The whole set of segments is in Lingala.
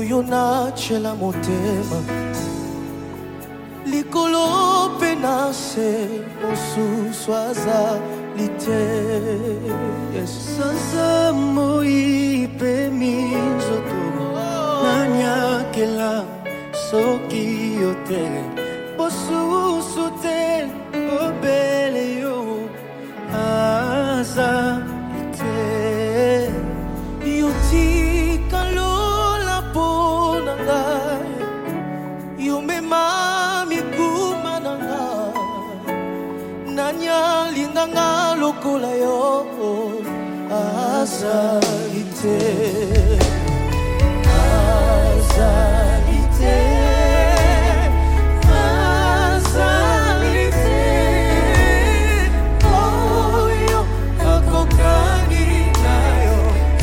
oyo na chela motema likolo penase mosusu azali te. Sanza moi pe minzoto nanyakela soki yote bosusu te obele yo azali te. Yotika lola pona ngai yomema mikuma na ngai nanyalinga nga lokola yo azali te. Azali te. Azali te. Oyo akokani na yo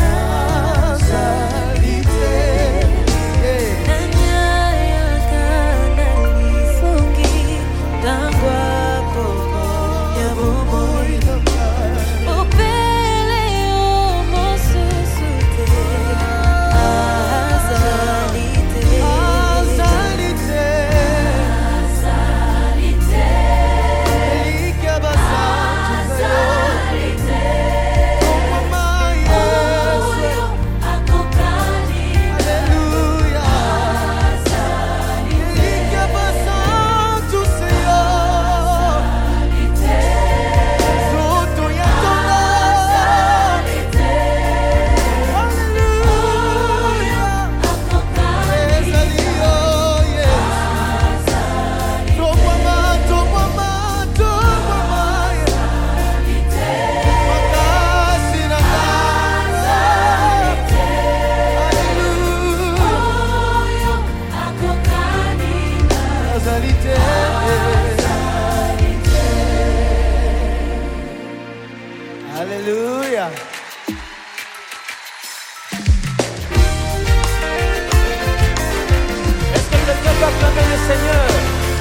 azali te. Nanyayaka nalifungi tangwa poko ya bomoi opele yo mosusu te. Azali te. Azali te. Azali te. Elika basantu Azali te. mama Yesu. Oyo akokani Haleluya. azali te. Elika basantu Seyo. Azali te. Zoto ya tola. Azali te. Haleluya. Akokani Ezali yo, Yesu. azali Tomama, tomama, tomama, te. makasi na kaza. Haleluya. Oyo akokani Azali te. Haleluya. Est-ce que quelqu'un peut acclamer le Seigneur?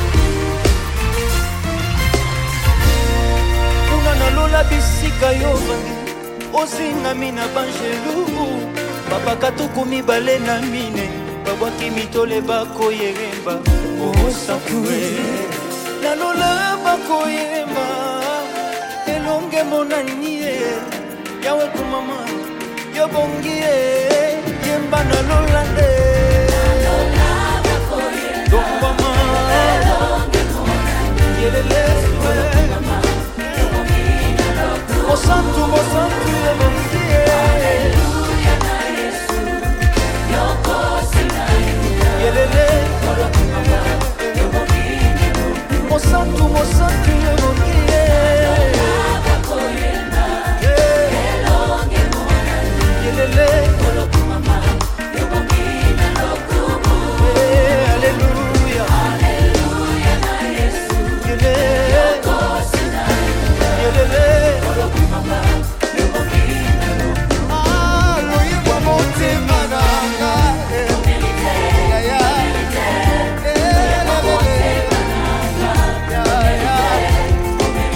Tungana lola bisika yo bandi ozingami na banjelu babaka tuku mibale na mine babwaki mitole bakoyemba osakue nalola bakoyemba elonge monani ye yawe kumama yobongi ye yemba nalola nde Dombama Yeleleswe Mosantu, mosantu, yebongie Haleluya na Yesu yoko sinaimia Yelele Mosantu, mosantu, yebongie abakoyenda Yeah. elonge monani Yelele olokumama yobongina lokumu. Hallelujah Haleluya na Yesu Yelele yoko sinaimia Yelele olokumama yobongina lokumu. Aloyebwa motema na ngai. Ya, ya. Ya, ya.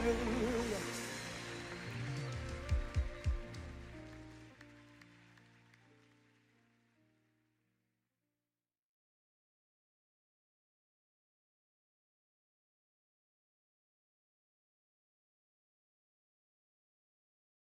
Hallelujah.